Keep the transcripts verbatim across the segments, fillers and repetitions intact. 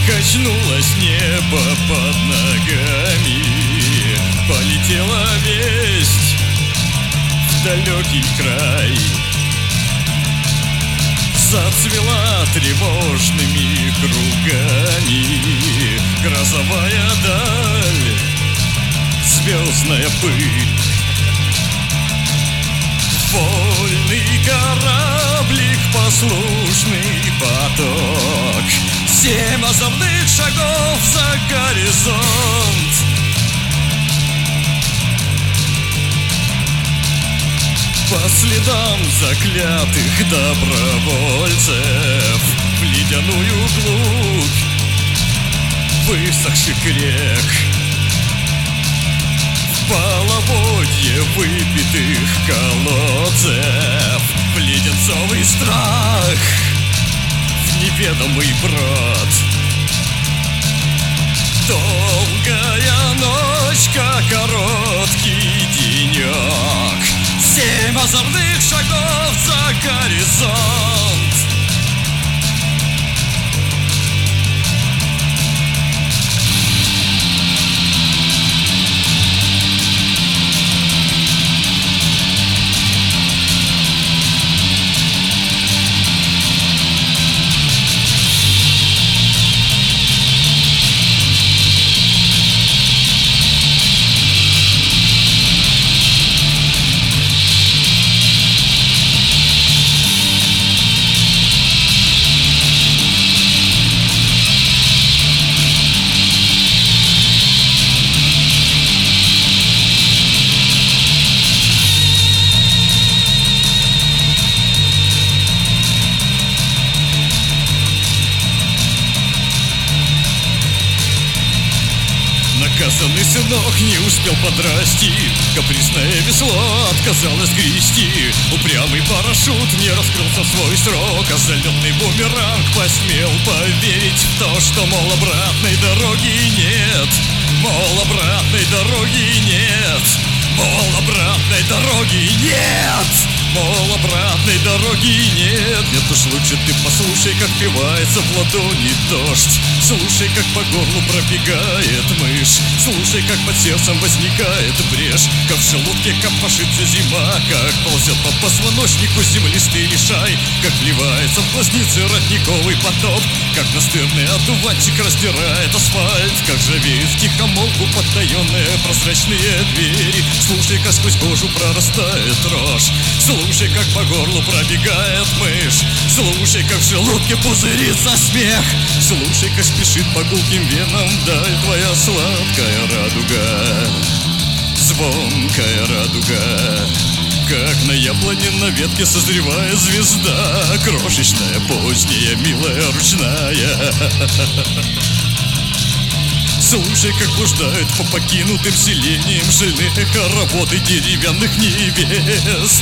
Качнулось небо под ногами, полетела весть в далекий край. Зацвела тревожными кругами грозовая даль, звездная пыль. Вольный кораблик, послушный поток, семь озорных шагов за горизонт. По следам заклятых добровольцев в ледяную глубь высохших рек, в половодье выпитых колодцев, в леденцовый страх, в неведомый брод. Долгая ночка, короткий денек, семь озорных шагов за горизонт. Наказанный сынок не успел подрасти, капризное весло отказалось грести. Упрямый парашют не раскрылся в свой срок, а залетный бумеранг посмел поверить в то, что, мол, обратной дороги нет. Мол, обратной дороги нет. Мол, обратной дороги нет. Мол, обратной дороги нет. Нет уж, лучше ты послушай, как пивается в ладони дождь. Слушай, как по горлу пробегает мышь. Слушай, как под сердцем возникает брешь. Как в желудке копошится зима, как ползет по позвоночнику землистый лишай. Как вливается в глазницы родниковый потоп. Как настырный одуванчик раздирает асфальт. Как ржавеют втихомолку подтаенные прозрачные двери. Слушай, как сквозь кожу прорастает рожь. Слушай, как по горлу пробегает мышь. Слушай, как в желудке пузырится смех. Слушай, как спешит по гулким венам вдаль твоя сладкая радуга, звонкая радуга. Как на яблоне на ветке созревает звезда, крошечная, поздняя, милая, ручная. Слушай, как блуждают по покинутым селениям шальные хороводы деревянных невест.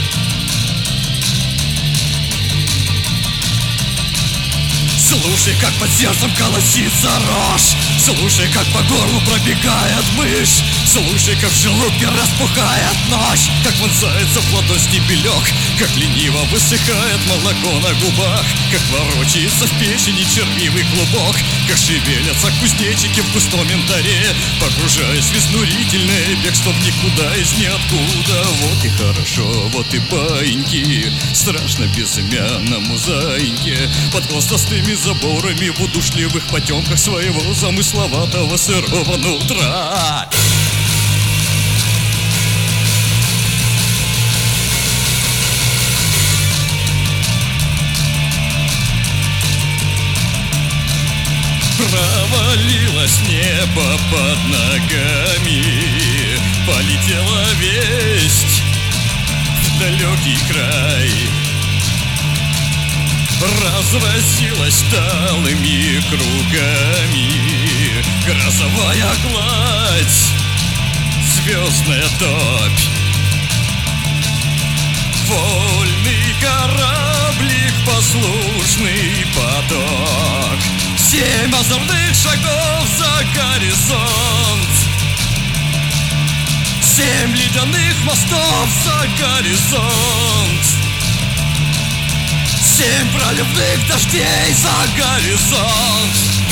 Слушай, как под сердцем колосится рожь. Слушай, как по горлу пробегает мышь. Слушай, как в желудке распухает ночь. Как вонзается в ладонь стебелек. Как лениво высыхает молоко на губах. Как ворочается в печени червивый клубок. Как шевелятся кузнечики в густом янтаре, погружаясь в изнурительное бегство в никуда из ниоткуда. Вот и хорошо, вот и баиньки, страшно безымянному заиньке. Под хвостастыми заборами в удушливых потемках своего замысловатого сырого нутра. Провалилось небо под ногами, полетела весть в далекий край. Разразилась талыми кругами грозовая гладь, звездная топь. Вольный кораблик, послушный поток, семь озорных шагов за горизонт. Семь ледяных мостов за горизонт. Семь проливных дождей за горизонт.